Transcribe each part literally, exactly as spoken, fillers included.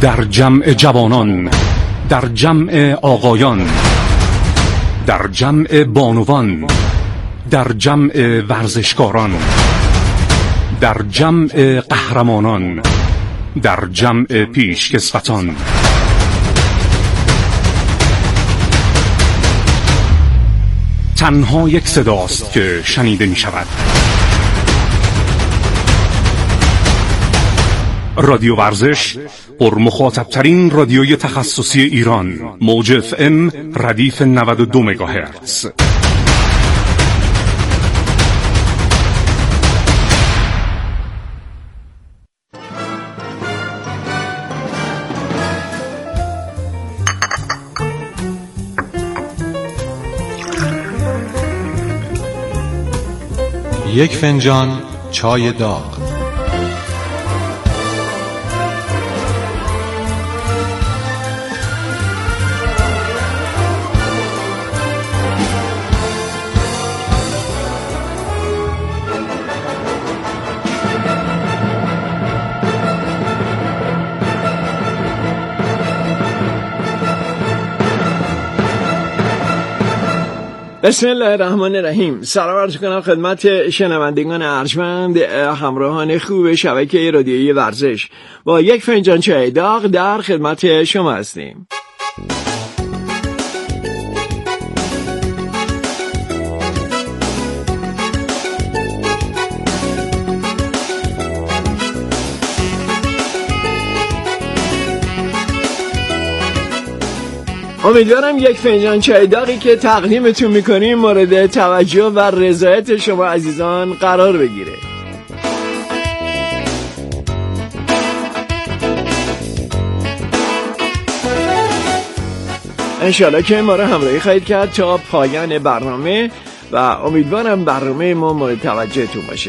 در جمع جوانان، در جمع آقایان، در جمع بانوان، در جمع ورزشکاران، در جمع قهرمانان، در جمع پیشکسوتان، تنها یک صداست که شنیده می شود. رادیو ورزش، پر مخاطب ترین رادیوی تخصصی ایران، موج اف ام ردیف نود و دو مگاهرتز. یک فنجان چای داغ. بسم الله الرحمن الرحیم. سلام عرض کنم خدمت شنوندگان ارجمند، همراهان خوب شبکه رادیویی ورزش. با یک فنجان چای داغ در خدمت شما هستیم. امیدوارم یک فنجان چای داغی که تقدیمتون میکنیم مورد توجه و رضایت شما عزیزان قرار بگیره. انشالله که ما رو همراهی خواهید کرد تا پایان برنامه و امیدوارم برنامه ما مورد توجهتون باشه.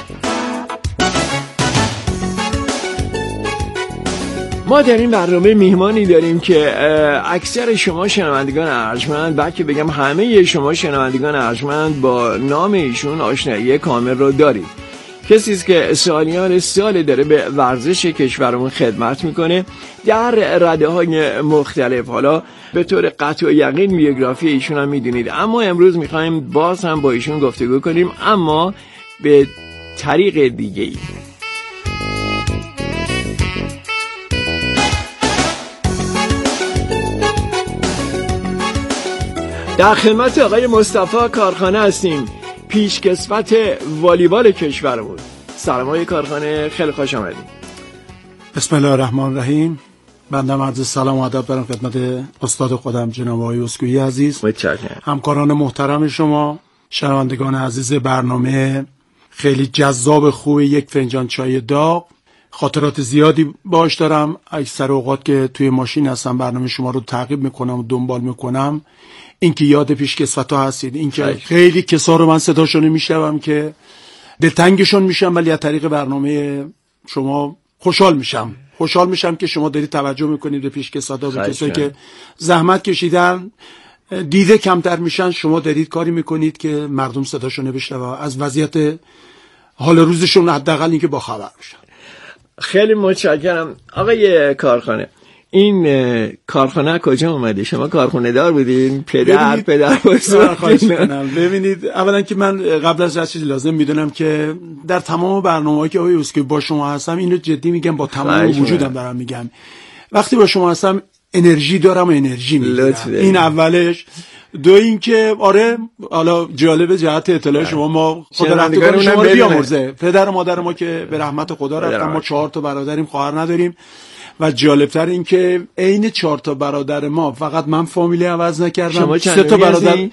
ما در این برنامه میهمانی داریم که اکثر شما شنوندگان ارجمند، بلکه بگم همه شما شنوندگان ارجمند، با نام ایشون آشنایی کامل رو دارید. کسی است که سالیان سال داره به ورزش کشورمون خدمت میکنه در رده‌های مختلف. حالا به طور قطع و یقین بیوگرافی ایشون هم میدونید، اما امروز میخوایم باز هم با ایشون گفتگو کنیم، اما به طریق دیگه ای. در خدمت آقای مصطفی کارخانه هستیم، پیشکسوت والیبال کشورمون. سلام آقای کارخانه، خیلی خوش آمدید. بسم الله الرحمن الرحیم. بنده عرض سلام و ادب دارم خدمت استاد خودم جناب آقای اسکویی عزیز، متشکرم. همکاران محترم شما، شنوندگان عزیز برنامه خیلی جذاب خوب یک فنجان چای داغ. خاطرات زیادی باش دارم. اکثر اوقات که توی ماشین هستم برنامه شما رو تعقیب میکنم و دنبال میکنم، اینکه یاد پیشکسوتا هستید، اینکه خیلی کسا رو من صداشون میشنوم که دلتنگشون میشم، ولی از طریق برنامه شما خوشحال میشم. خوشحال میشم که شما دارید توجه میکنید به پیشکسوتا، به کسایی که زحمت کشیدن، دیده کمتر میشن. شما دارید کاری میکنید که مردم صداشون بشنوه، از وضعیت حال روزشون حداقل اینکه با خبر بشن. خیلی متشکرم. آقای کارخانه، این کارخانه کجا اومده؟ شما کارخانه دار بودین؟ پدر پدر بزرگ؟ ببینید، اولا که من قبل از هر چیزی لازم میدونم که در تمام برنامه‌هایی که آقای اسکویی با شما هستم، اینو جدی میگم، با تمام وجودم دارم میگم، وقتی با شما هستم انرژی دارم و انرژی میگیرم. این اولش. دو این که آره، حالا جالب جهت اطلاع شما، ما خدا رحمت شما رو بیامرزه، پدر و مادر ما که به رحمت خدا رفتن، ما چهار تا برادریم، خواهر نداریم. و جالبتر این که عین چهار تا برادر ما، فقط من فامیلی عوض نکردم. سه تا برادر،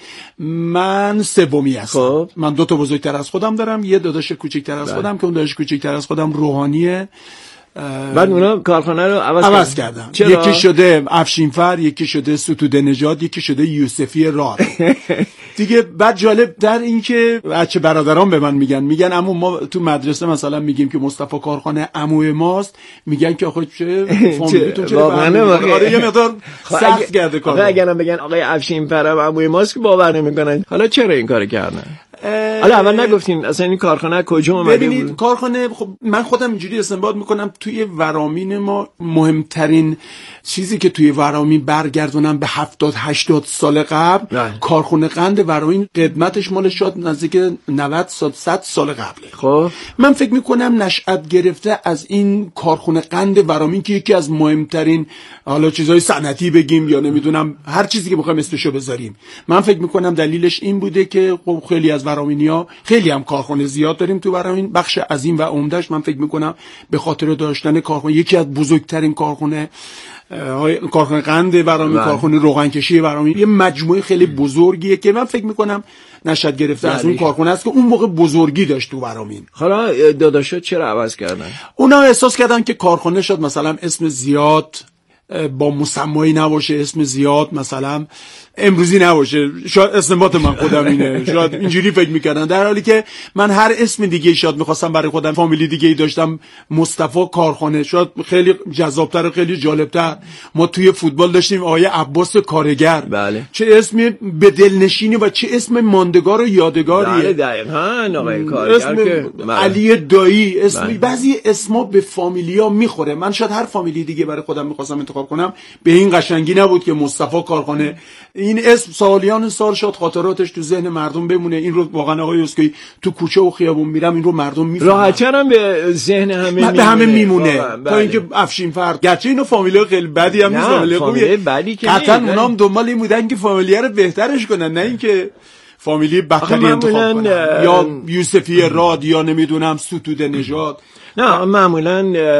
من سومی هستم. خب. من دو تا بزرگتر از خودم دارم، یه داداش کوچیک‌تر از خودم که اون داداش کوچیک‌تر از خودم روحانیه. بعد اونا کارخانه رو عوض, عوض کردم. یکی شده افشینفر، یکی شده ستوده نژاد، یکی شده یوسفی راد. دیگه بعد جالب در این که بچه برادران به من میگن میگن عمو، ما تو مدرسه مثلا میگیم که مصطفی کارخانه عموی ماست، میگن که آخه چه فامیلیتون چه واقعا آره یه مقدار سخت کرده کار. آقا اگرم بگن آقای افشینفر عموی ماست که باور نمیکنن. حالا چرا این کارو کردن؟ حالا اول نگفتین اصلا این کارخانه کجا اومده بود؟ ببینید کارخانه، خب من خودم اینجوری استنباط میکنم توی ورامین ما مهمترین چیزی که توی ورامین برگردونم به هفتاد هشتاد سال قبل نه. کارخانه قند ورامین قدمتش مال شاید نزدیک نود سال صد سال قبله. خب من فکر میکنم نشأت گرفته از این کارخانه قند ورامین که یکی از مهمترین حالا چیزای صنعتی بگیم یا نمیدونم هر چیزی که بخوایم اسمشو بذاریم، من فکر میکنم دلیلش این بوده که خب خیلی از ورامینیا خیلی هم کارخانه زیاد داریم تو ورامین، بخش عظیم و عمدهش من فکر میکنم به خاطر داشتن کارخانه یکی از بزرگترین کارخانه کارخانه قند ورامین، کارخانه روغنکشی ورامین، یه مجموعه خیلی بزرگیه که من فکر میکنم نشأت گرفته از اون کارخانه است که اون موقع بزرگی داشت تو ورامین. حالا داداشا چرا عوض کردن؟ اونا احساس کردن که کارخانه شد مثلا اسم زیاد با مسمایی نباشه، اسم زیاد مثلا امروزی نباشه، شاید استنباط من خودم اینه، شاید اینجوری فکر میکردن، در حالی که من هر اسم دیگه شاید میخواستم برای خودم، فامیلی دیگه ای داشتم، مصطفی کارخانه، شاید خیلی جذابتر و خیلی جالبتر. ما توی فوتبال داشتیم آقای عباس کارگر، بله. چه اسمی به دلنشینی و چه اسم ماندگار و یادگاریه. بله دقیقاً آقای کارگر اسم که علی دایی، اسم بله. بعضی اسما به فامیلیا میخوره، من شاید هر فامیلی دیگه برای خودم میخواستم انتخاب کنم، به این قشنگی نبود که مصطفی کارخانه. این اسم سالیان سال شد خاطراتش تو ذهن مردم بمونه. این رو واقعا آقای اسکوئی تو کوچه و خیابون میرم این رو مردم میفهمن، راحت‌تر هم به ذهن همه میمونه، به همه میمونه تا بله. اینکه افشین فرد، گرچه اینو فامیلی خیلی بدی هم نیست، فامیلی خوبیه، بدی که قطعا اونام دنبال این بودن که فامیلی رو بهترش کنن، نه اینکه فامیلی بدتری انتخاب کنن یا یوسفی راد یا نمیدونم ستوده نژاد. نه معمولا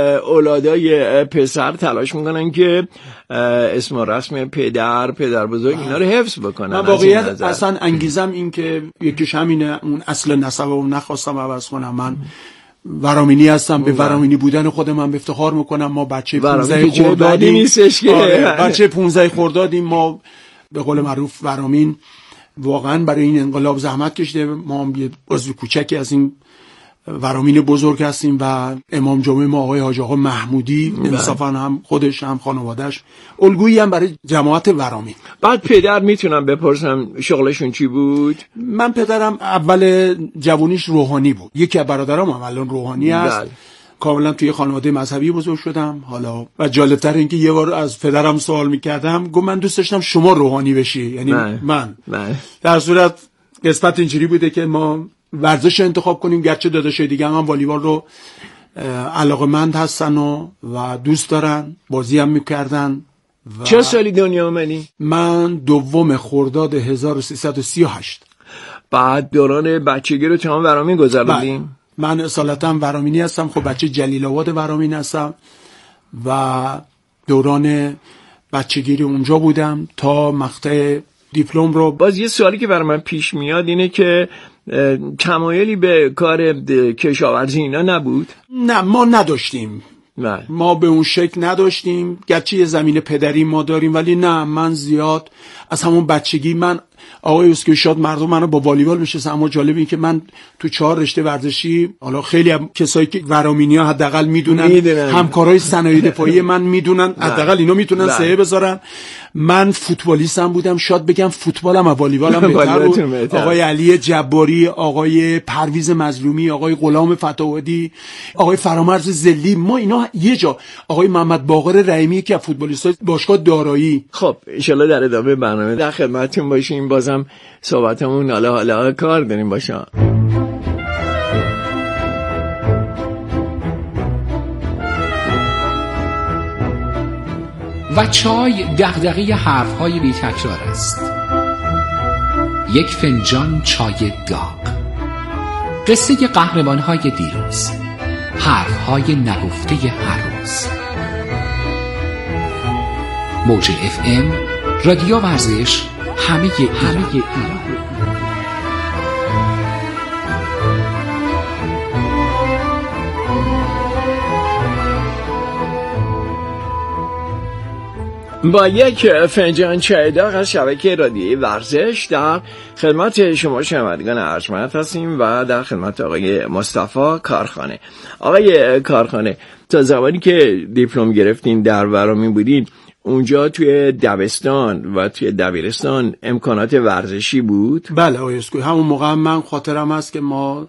اولادای پسر تلاش میکنن که اسم و رسم پدر پدر بزرگ اینا رو حفظ بکنن. من واقعیت اصلا انگیزم این که یکیش همینه، اون اصل نسبمو نخواستم عوض کنم. من ورامینی هستم، به ورامینی بودن خودم من افتخار میکنم. ما بچه پانزده خردادیم نیستش که آره بچه پانزده خردادیم. ما به قول معروف ورامین واقعا برای این انقلاب زحمت کشیده. ما هم یه عضو کوچکی از این ورامین بزرگ هستیم و امام جمعه ما آقای حاج آقا محمودی انصافا هم خودش هم خانواده‌اش الگویی هم برای جماعت ورامین. بعد پدر میتونم بپرسم شغلشون چی بود؟ من پدرم اول جوونیش روحانی بود، یکی از برادرام هم الان روحانی است. بله. کاملا توی خانواده مذهبی بزرگ شدم. حالا و جالبتر این که یه بار از پدرم سوال میکردم، گفت من دوست داشتم شما روحانی بشی، یعنی من, من. من. در صورت قسمت اینجوری بوده که ما ورزش انتخاب کنیم، گرچه داداشای دیگه هم, هم والیبال رو علاقه‌مند هستن و, و دوست دارن، بازی هم میکردن. چه سالی دنیا اومدی؟ من دوم خرداد هزار و سیصد و سی و هشت. بعد دوران بچگی رو تمام ورامین گذروندیم؟ من اصالتا ورامینی هستم، خب بچه جلیل آباد ورامین هستم و دوران بچگی اونجا بودم تا مقطع دیپلم رو. باز یه سوالی که برای من پیش میاد اینه که تمایلی به کار کشاورزی اینا نبود؟ نه ما نداشتیم. نه. ما به اون شکل نداشتیم، گرچه یه زمین پدری ما داریم، ولی نه من زیاد از همون بچگی من آقای اسکوئی شاد مردم منو با والیبال میشناسن. اما جالب این که من تو چهار رشته ورزشی، حالا خیلی هم کسایی که ورامینیا حداقل میدونن، همکارای صنایع دفاعی من میدونن، حداقل اینا میتونن سایه بذارن، من فوتبالیستم بودم. شاید بگم فوتبالم و والیبالم بهتر بود. آقای علی جباری، آقای پرویز مظلومی، آقای غلام فتاحی، آقای فرامرز زلی، ما اینا یه جا، آقای محمد باقر رحیمی که فوتبالیستای باشگاه دارایی. خب ان شاءالله در ادامه برنامه در خدمتتون باشیم. بازم صحبتمون حالا حالا کار داریم باشم. و چای دغدغه حرف‌های بی تکرار است. یک فنجان چای داغ، قصه قهرمان‌های دیروز، حرف‌های نگفته هر روز. موج اف ام، رادیو ورزش، همه همه ایران. با یک فنجان چای داغ از شبکه رادیویی ورزش در خدمت شما شنوندگان ارجمند هستیم و در خدمت آقای مصطفی کارخانه. آقای کارخانه، تا زمانی که دیپلم گرفتین در ورامین بودین اونجا توی دبستان و توی دبیرستان امکانات ورزشی بود؟ بله آقای اسکوئی، همون موقع من خاطرم هست که ما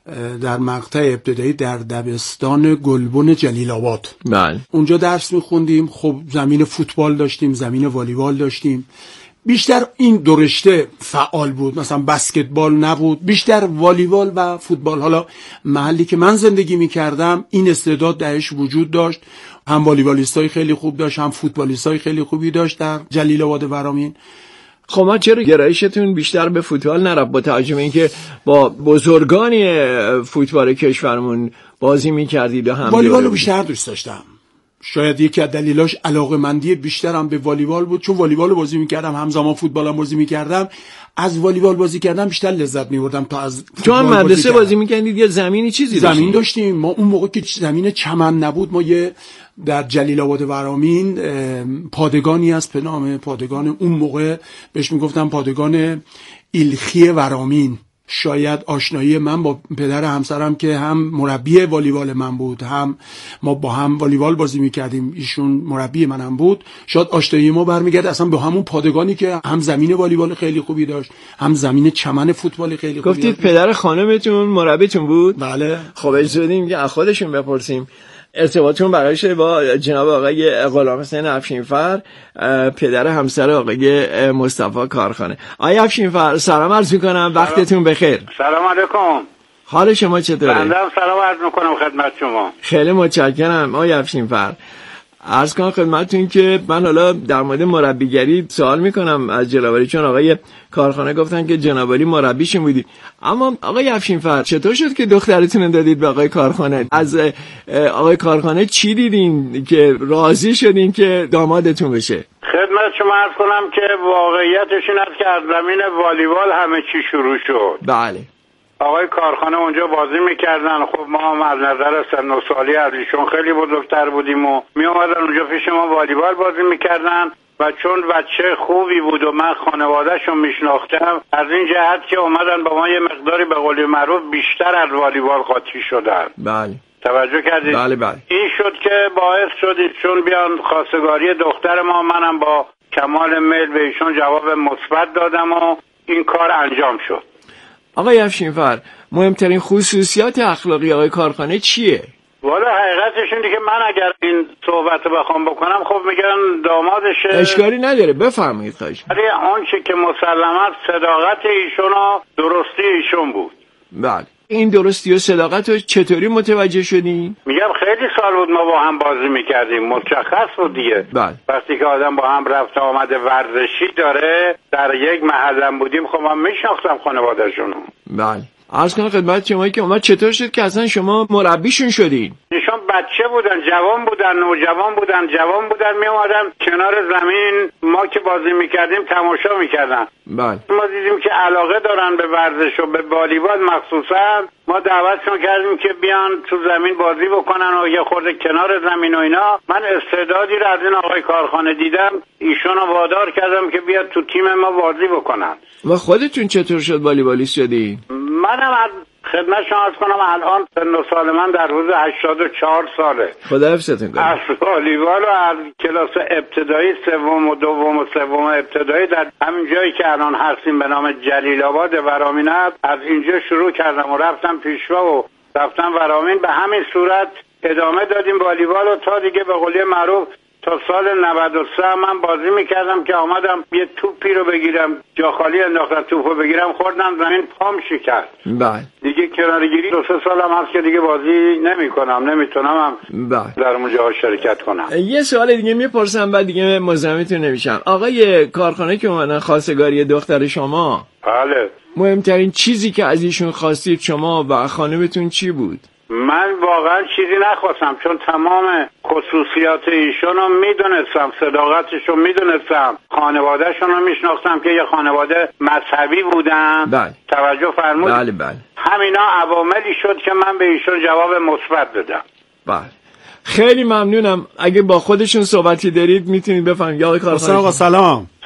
در مقطع ابتدایی در دبستان گلبن جلیل آباد بله اونجا درس میخوندیم. خب زمین فوتبال داشتیم، زمین والیبال داشتیم. بیشتر این دو رشته فعال بود، مثلا بسکتبال نبود، بیشتر والیبال و فوتبال. حالا محلی که من زندگی میکردم این استعداد درش وجود داشت، هم والیبالیستای خیلی خوب داشت، هم فوتبالیستای خیلی خوبی داشت در جلیل آباد ورامین. خب ما چرا گرایشتون بیشتر به فوتبال نرفت، با توجه به اینکه با بزرگانی فوتبال کشورمون بازی میکردید و هم والیبال رو بیشتر دوست داشتم. شاید یکی از دلیلاش علاقه‌مندی بیشترم به والیبال بود، چون والیبال بازی میکردم همزمان فوتبالم بازی میکردم. از والیبال بازی کردم بیشتر لذت میبردم تا از تو هم مدرسه بازی میکردید یا زمینی چیزی داشتیم؟ زمین داشتیم. ما اون موقع که زمین چمن نبود، ما یه در جلیل آباد ورامین پادگانی است به نام پادگان، اون موقع بهش میگفتم پادگان ایلخی ورامین. شاید آشنایی من با پدر همسرم که هم مربی والیبال من بود، هم ما با هم والیبال بازی میکردیم، ایشون مربی منم بود، شاید آشنایی ما برمیگرد اصلا به همون پادگانی که هم زمین والیبال خیلی خوبی داشت، هم زمین چمن فوتبال خیلی خوبی گفتید داشت. پدر خانمتون مربیتون بود؟ بله. خب اجازه بدیم که از خودشون بپرسیم ارتباطتون برای شده با جناب آقای غلامحسین افشینفر، پدر همسر آقای مصطفی کارخانه. آقای افشینفر سلام عرض میکنم، وقتتون بخیر. سلام علیکم. حال شما چطوره؟ بنده هم سلام عرض میکنم خدمت شما. خیلی متشکرم آقای افشینفر. عرض کنم خدمتتون که من حالا در مورد مربیگری سوال میکنم از جنابعالی، چون آقای کارخانه گفتن که جنابعالی مربیشون بودید. اما آقای افشینفر چطور شد که دخترتون دادید به آقای کارخانه؟ از آقای کارخانه چی دیدین که راضی شدین که دامادتون بشه؟ خدمت شما عرض کنم که واقعیتش این است که از زمین والیبال همه چی شروع شد. بله. آقای کارخانه اونجا بازی میکردن. خب ما هم از نظر سن و سالی از ایشون خیلی بزرگتر بودیم و می اومدن اونجا پیش ما والیبال بازی میکردن و چون بچه خوبی بود و من خانواده‌شو میشناختم، از این جهت که اومدن با ما یه مقداری به قول معروف بیشتر از والیبال قاطی شدن. بله. توجه کردید؟ بله بله. این شد که باعث شد چون بیان خواستگاری دختر ما، منم با کمال میل به ایشون جواب مثبت دادم و این کار انجام شد. آقای افشینفر مهمترین خصوصیات اخلاقی آقای کارخانه چیه؟ والا حقیقتش اینه که من اگر این صحبت رو بخوام بکنم خب میگن دامادشه. اشکالی نداره، بفرمایید خواهش. ولی اون چی که مسلماً صداقت ایشون و درستی ایشون بود. بله. این درستی و صداقت رو چطوری متوجه شدین؟ میگم خیلی سال بود ما با هم بازی میکردیم، مشخص بود دیگه. بله. وقتی که آدم با هم رفت آمد ورزشی داره، در یک محلم بودیم، خب من میشناختم خانواده‌شون. بله. عرض کنم خدمت شما که اومد چطور شد که اصلا شما مربیشون شدین؟ ایشون بچه بودن، جوان بودن، نوجوان بودن، جوان بودن، می اومدن کنار زمین، ما که بازی میکردیم تماشا میکردن. بله. ما دیدیم که علاقه دارن به ورزش و به والیبال مخصوصا. ما دعوتشون کردیم که بیان تو زمین بازی بکنن و یه خورده کنار زمین و اینا. من استعدادی رو از این آقای کارخانه دیدم، ایشون رو وادار کردم که بیاد تو تیم ما بازی بکنن. و خودتون چطور شد والیبالیست شدین؟ منم از خدمت شما عرض کنم الان سن و سال من در حدود هشتاد و چهار ساله. خدا حفظتون کنه. از والیبال و از کلاس ابتدایی سوم و دوم و سوم ابتدایی در همین جایی که الان هستیم به نام جلیل آباد ورامین است، از اینجا شروع کردم و رفتم پیشوا و رفتم ورامین. به همین صورت ادامه دادیم والیبال و تا دیگه به قولی معروف تا سال نود و سه من بازی میکردم که آمدم یه توپی رو بگیرم، جا خالی انداختم توپو بگیرم، خوردم زمین، پام شکست. بله. دیگه کنارگیری دو سه سالم هست که دیگه بازی نمیکنم، نمیتونم بله. در اونجا شرکت کنم. یه سوال دیگه میپرسم بعد دیگه مزاحمتون نمیشم. آقای کارخانه که اومدن خواستگاری دختر شما، بله، مهمترین چیزی که از ایشون خواستید شما و خانمتون چی بود؟ من واقعا چیزی نخواستم، چون تمام خصوصیات ایشون رو میدونستم، صداقتش رو میدونستم، خانوادهشون رو میشناختم که یه خانواده مذهبی بودن. بله. توجه فرمود؟ بله بله. همینا عواملی شد که من به ایشون جواب مثبت دادم. بله. خیلی ممنونم. اگه با خودشون صحبتی دارید میتونید بفرمایید. آقای کارخانه. آقا سلام.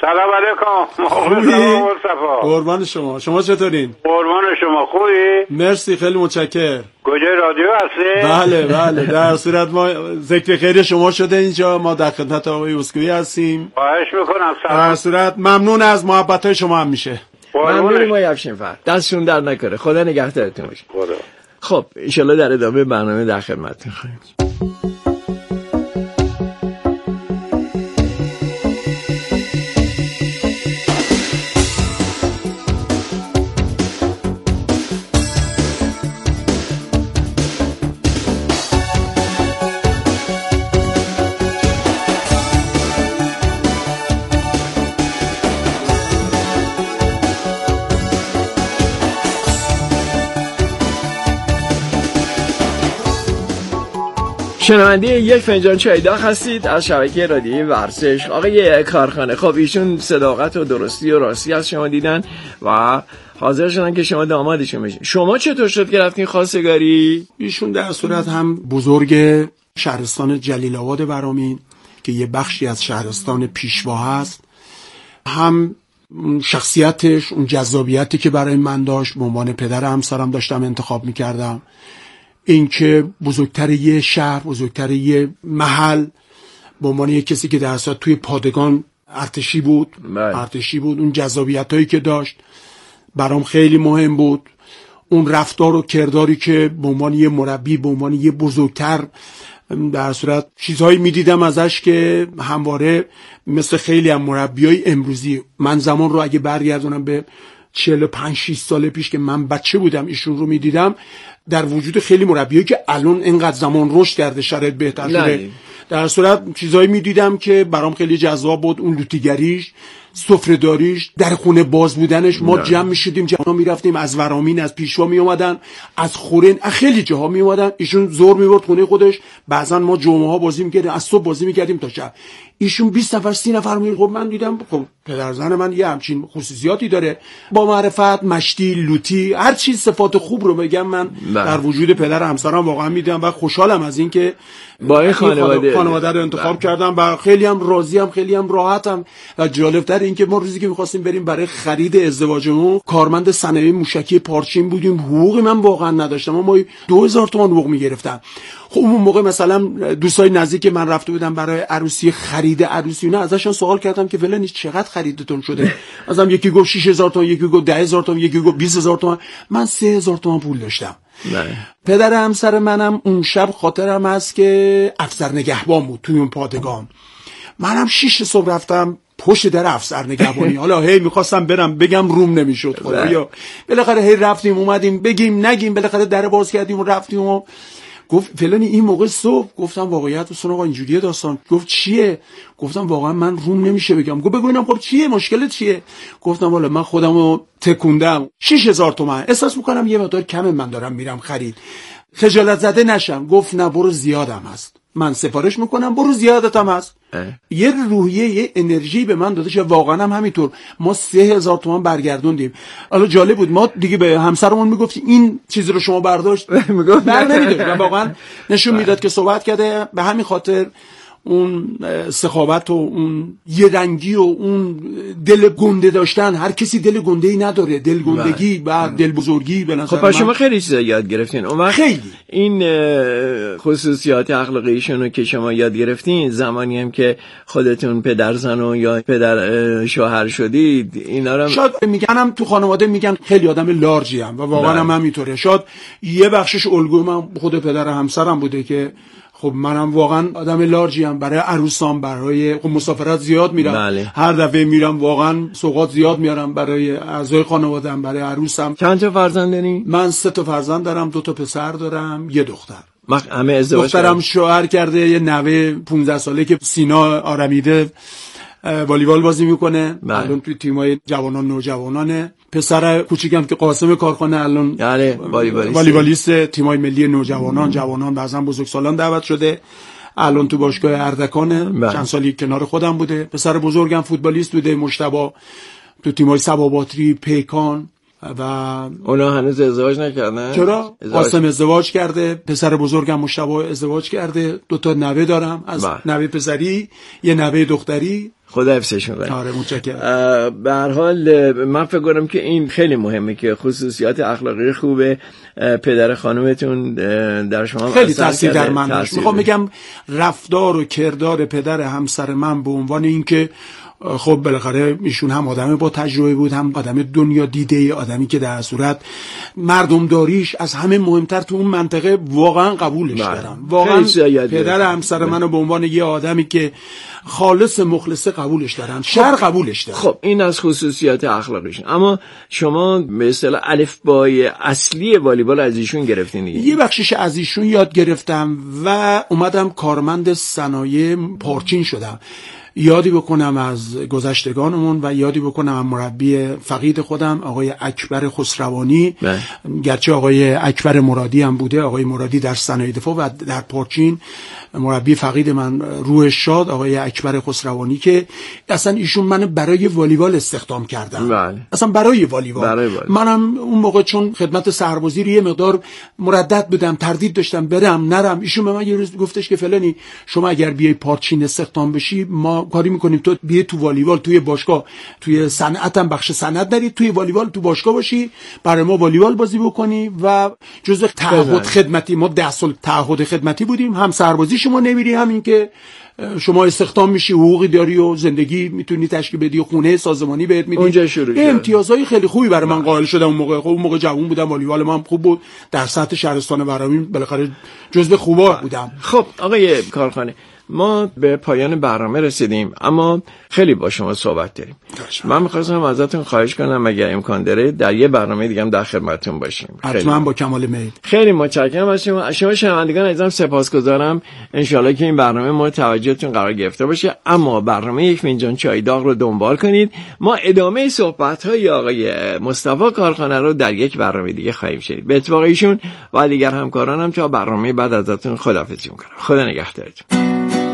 سلام علیکم. خوبی؟ مصطفی. قربان شما. شما چطورین؟ قربان شما. خوبی؟ مرسی، خیلی متشکرم. کجای رادیو هستی؟ بله بله، در صورت ما ذکر خیر شما شده اینجا، ما در خدمت آقای اسکوئی هستیم. خواهش میکنم. در صورت ممنون از محبت‌های شما هم میشه. ممنونیم آقای افشین‌فر. دستشون در نکنه. خدا نگهدارتون باشه. خدا. خب ان شاءالله در ادامه برنامه در خدمتتون خواهیم. شنونده یک فنجان چای داغ هستید از شبکه رادیویی ورزش. آقای کارخانه، خب ایشون صداقت و درستی و راستی از شما دیدن و حاضر شدن که شما دامادشون بشین. شما چطور شد که رفتین خواستگاری؟ ایشون در صورت هم بزرگ شهرستان جلیل آباد برامین که یه بخشی از شهرستان پیشوا هست، هم شخصیتش، اون جذابیتی که برای من داشت به عنوان پدر همسرم داشتم انتخاب میکردم، این که بزرگتر یه شهر، بزرگتر یه محل، به عنوان یه کسی که در اصل توی پادگان ارتشی بود بله. ارتشی بود اون جذابیتایی که داشت برام خیلی مهم بود. اون رفتار و کرداری که به عنوان یه مربی، به عنوان یه بزرگتر، در صورت چیزهایی میدیدم ازش که همواره مثل خیلی از مربیای امروزی، من زمان رو اگه برگردونم به چهل و پنج شش سال پیش که من بچه بودم ایشون رو میدیدم، در وجود خیلی مربیایی که الان اینقدر زمان رشد کرده، شرایط بهتر شده، در صورت چیزایی میدیدم که برام خیلی جذاب بود. اون لوتیگریش، سفره‌داریش، در خونه باز بودنش، ما نه. جمع میشدیم، جمعا میرفتیم، از ورامین، از پیشوا می اومدن، از خورین، از خیلی جاها می اومدن. ایشون زور میبرد خونه خودش، بعضا ما جمعه ها بازی میکردیم، از صبح بازی میکردیم تا شب. ایشون بیست نفر سی نفر میگه. خب من دیدم خب پدرزن من یه همچین خصوصیاتی داره، با معرفت، مشتی، لوتی، هر چیز صفات خوب رو بگم من بله. در وجود پدر همسرم واقعا میدیدم و خوشحالم از این که با این خانواده خانواده رو انتخاب بله. کردم و خیلی هم راضیم، خیلی هم راحتم. و جالبتر این که ما روزی که می‌خواستیم بریم برای خرید ازدواجمون، کارمند صنایع موشکی پارچین بودیم، حقوقی من واقعا نداشتم، اما دو هزار تومان حقوق میگرفتم. خب اون موقع مثلا دوستای نزدیک من رفته بودن برای عروسی، خرید عروسی، نه ازشون سوال کردم که فلان چقدر خریدتون شده؟ مثلا یکی گفت شش هزار تومان، یکی گفت ده هزار تومان، یکی گفت بیست هزار تومان. من سه هزار تومان پول داشتم. نه. پدر همسر منم اون شب خاطرم هست که افسر نگهبان بود توی اون پادگان. منم شش صبح رفتم پشت در افسر نگهبانی. حالا هی میخواستم برم بگم روم نمیشد. خدایا بالاخره هی رفتیم اومدیم، بگیم نگیم، بالاخره در باز کردیم و رفتیم. و گفت فلانی این موقع صبح. گفتم واقعیت اصلا آقا اینجوریه داستان. گفت چیه؟ گفتم واقعا من روم نمیشه بگم. گفت بگو اینم خب چیه، مشکلت چیه؟ گفتم والا من خودمو تکوندم، شش هزار تومان احساس میکنم یه مقدار کم من دارم میرم خرید، خجالت زده نشم. گفت نه برو زیادم هست، من سفارش میکنم، برو زیادتم هست. اه. یه روحیه، یه انرژی به من داده که واقعا هم همینطور. ما سه هزار تومان برگردوندیم. حالا جالب بود، ما دیگه به همسرمون میگفتیم این چیز رو شما برداشت، میگفت بر نمیداشت و واقعا نشون میداد که صحبت کرده. به همین خاطر اون سخاوت و اون یه رنگی و اون دل گنده داشتن، هر کسی دل گنده‌ای نداره، دل گندگی و دل بزرگی به نظر خب شما خیلی چیزا یاد گرفتین. اون وقت خیلی این خصوصیات اخلاقیشون رو که شما یاد گرفتین، زمانی هم که خودتون پدرزن و یا پدر شوهر شدید، اینا رو شاید میگنم تو خانواده میگن خیلی آدم لارجی ام و واقعا هم همینطوره. شاید یه بخشش الگوی من خود پدر همسرم بوده که خب منم واقعا آدم لارجی ام، برای عروسام، برای خب مسافرت زیاد میرم. بله. هر دفعه میرم واقعا سوغات زیاد میارم برای اعضای خانواده‌ام، برای عروسم. چند تا فرزند داری؟ من سه تا فرزند دارم، دو تا پسر دارم، یه دختر. مخ... همه ازدواج دخترم کردم. شوهر کرده، یه نوه پانزده ساله که سینا آرمیده والیبال بازی میکنه. بله. الان توی تیمای جوانان نوجوانانه. پسر کوچیکم که قاسم کارخانه الان یعنی والیبالیست والیبالیست تیمای ملی نوجوانان، جوانان، بعضا بزرگسالان دعوت شده. الان تو باشگاه اردکانه. بله. چند سالی کنار خودم بوده. پسر بزرگم فوتبالیست بوده، مجتبی، تو تیمای سباباتری، پیکان. و اونا هنوز ازدواج نکردن؟ چرا؟ قاسم ازدواج کرده، پسر بزرگم مجتبی ازدواج کرده، دو تا نوه دارم، از بله. نوه پسری، یه نوه دختری. خدا حفظشون کنه. آره متشکرم. به هر حال من فکر کنم که این خیلی مهمه که خصوصیات اخلاقی خوب پدر خانومتون در شما خیلی تاثیر در من داشت. میخوام بگم رفتار و کردار پدر همسر من به عنوان اینکه خب بالاخره ایشون هم آدم با تجربه بود، هم آدم دنیا دیده، آدمی که در صورت مردم داریش از همه مهمتر تو اون منطقه واقعا قبولش دارم. واقعا پدر همسر منو به عنوان یه آدمی که خالص مخلص قبولش دارم، شر قبولش دارم. خب این از خصوصیات اخلاقیشون. اما شما به اصطلاح الفبای اصلی والیبال از ایشون گرفتین دیگه؟ یه بخشش از ایشون یاد گرفتم و اومدم کارمند صنایع پارچین شدم. یادی بکنم از گذشتگانمون و یادی بکنم از مربی فقید خودم آقای اکبر خسروانی. بله. گرچه آقای اکبر مرادی هم بوده، آقای مرادی در صنایع دفاع و در پارچین مربی فقید من روح شاد آقای اکبر خسروانی که اصلا ایشون من برای والیبال استخدام کردن. بله. اصلا برای والیبال. برای والیبال. منم اون موقع چون خدمت سربازی رو یه مقدار مردد بودم، تردید داشتم برم نرم. ایشون به من یه روز گفتش که فلانی شما اگر بیای پارچین استخدام بشی ما کاری میکنیم تو بیای تو والیبال، توی باشگاه، توی صنعت هم بخش صنعت نری، توی والیبال تو باشگاه باشی، برای ما والیبال بازی بکنی و جزء تعهد خدمتی ما ده سال تعهد خدمتی بودیم، هم سربازی شما نمیری، همین که شما استخدام میشی، حقوقی داری و زندگی میتونی تشکیل بدی و خونه سازمانی بهت میدی. اونجا شروع شد. امتیازهای خیلی خوبی برای من قائل شدم اون موقع. خب اون موقع جوون بودم، والیبال من خوب بود، در سطح شهرستان ورامین بالاخره جزو خوبا بودم. خب آقای کارخانه، ما به پایان برنامه رسیدیم اما خیلی با شما صحبت داریم. من می‌خواستم ازتون خواهش کنم اگر امکان داره در یه برنامه دیگه هم در خدمتتون باشیم. حتما با کمال میل. خیلی متشکرم از شما. شما شنوندگان عزیزم سپاسگزارم. ان شاءالله که این برنامه مورد توجهتون قرار گرفته باشه. اما برنامه یک فنجان چای داغ رو دنبال کنید. ما ادامه صحبت‌های آقای مصطفی کارخانه رو در یک برنامه دیگه خواهیم شنید. به اتفاق ایشون و دیگر همکارانم تا برنامه بعد ازتون خداحافظی می‌کنم. خدا نگهدارتون.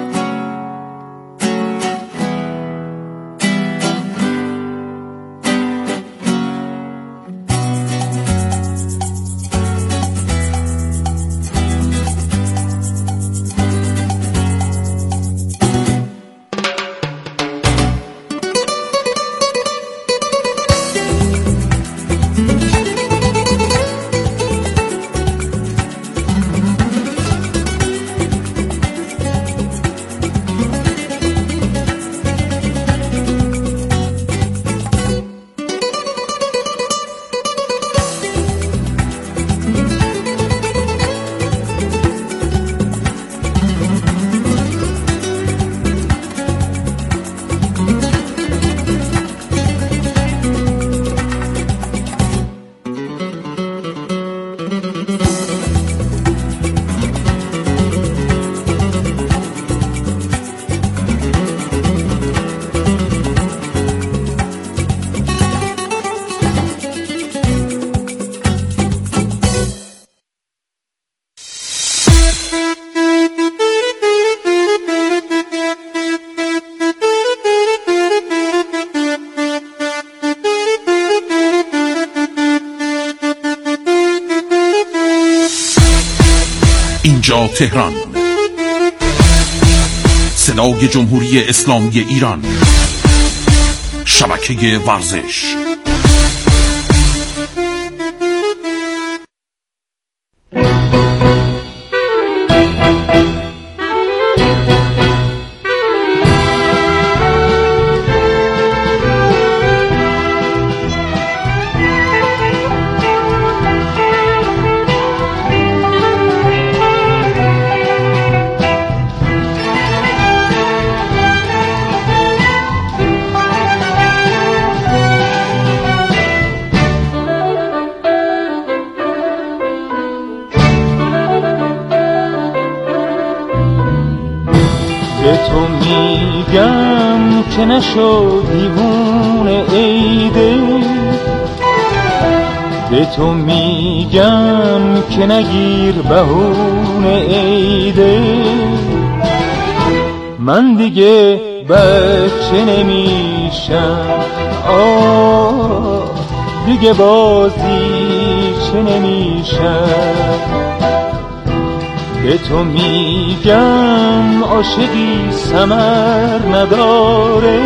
اینجا تهران، صدای جمهوری اسلامی ایران، شبکه ورزش. تو میگم که نشو دیوونه ایده، به تو میگم که نگیر بهونه ایده، من دیگه بچه نمیشم، آه دیگه بازی چه نمیشم، به تو میگم عاشقی ثمر نداره،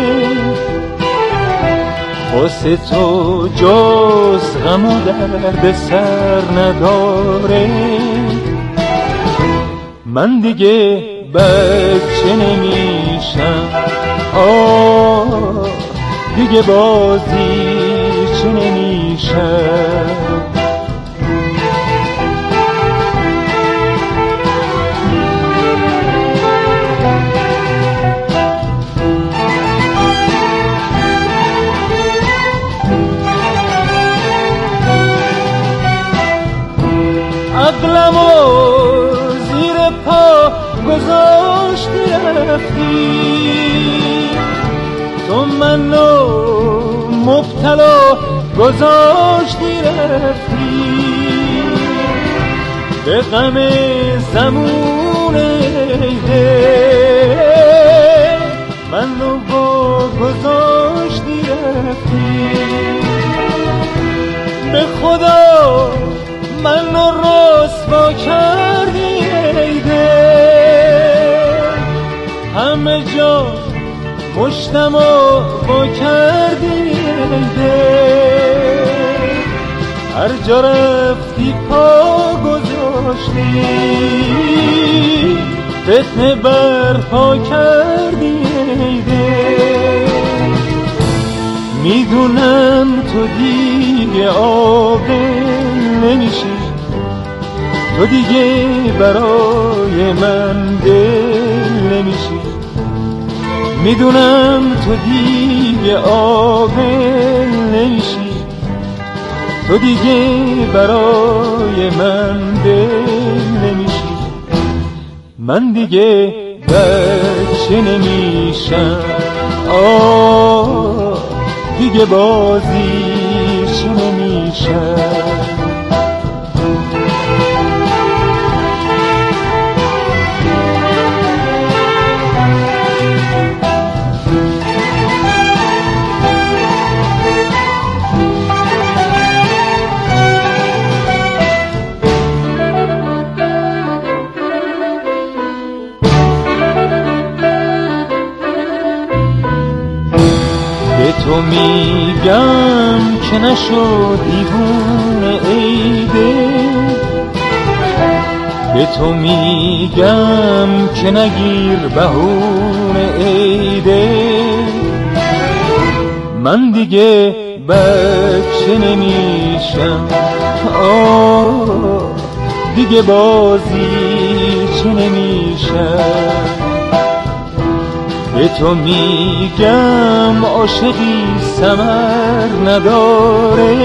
واسه تو جز غم و درد سر نداره. من دیگه بچه نمیشم، آه دیگه بازی چه نمیشم. عقلمو زیر پا گذاشتی رفتی، تو منو مبتلا گذاشتی رفتی، به غم زمون عیده منو با گذاشتی رفتی. به خدا منو رسوا کردی عیده، همه جا مشتم و با کردی عیده، هر جا رفتی پا گذاشتی، فتنه برپا کردی عیده. میدونم تو دیگه عاقل نمیشی، تو دیگه برای من دل نمیشی. میدونم تو دیگه عاقل نمیشی، تو دیگه برای من دل نمیشی. من دیگه بچه نمیشم، آه دیگه بازی چه نمیشم. تو میگم که نشو دیوونه عیده، به تو میگم که نگیر بهونه عیده. من دیگه بچه نمیشم، آه دیگه بازی چه نمیشم. به تو میگم عاشقی ثمر نداره،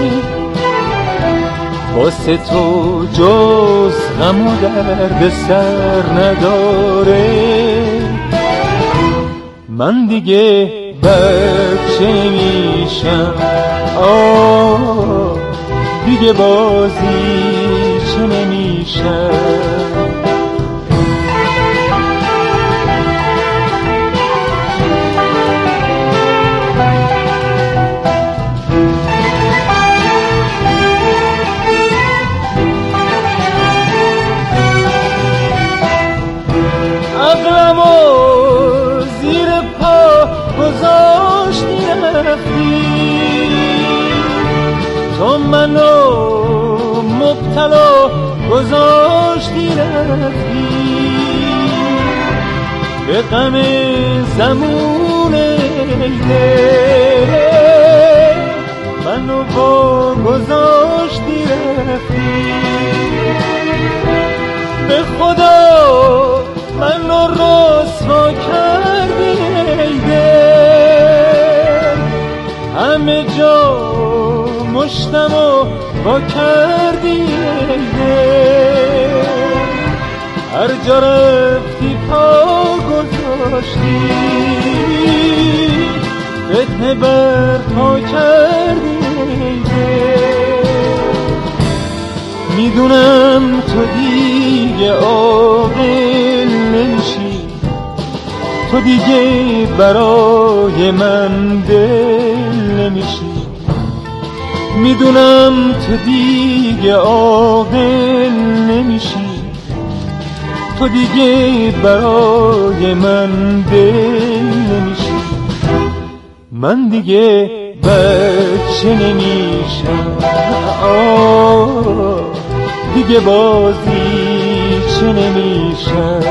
واسه تو جز غم و درد سر نداره. من دیگه بچه میشم، آه دیگه بازی چه نمیشم. عقلمو زیر پا گذاشتی رفتی، تو منو مبتلا گذاشتی رفتی، به غم زمون عیده منو با گذاشتی رفتی. به خدا منو رسوا کردی عیده، همه جا مشتم و با کردی عیده، هر جا رفتی پا گذاشتی، فتنه برپا کردی عیده. میدونم تو دیگه عاقل نمیشی، تو دیگه برای من دل نمیشی. میدونم تو دیگه عاقل نمیشی، تو دیگه برای من دل نمیشی، من دیگه بچه نمیشم، آه دیگه بازی چه نمیشم،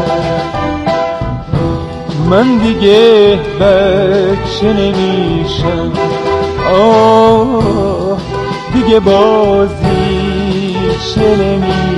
من دیگه بچه نمیشم، آه دیگه بازی چه نمیشم.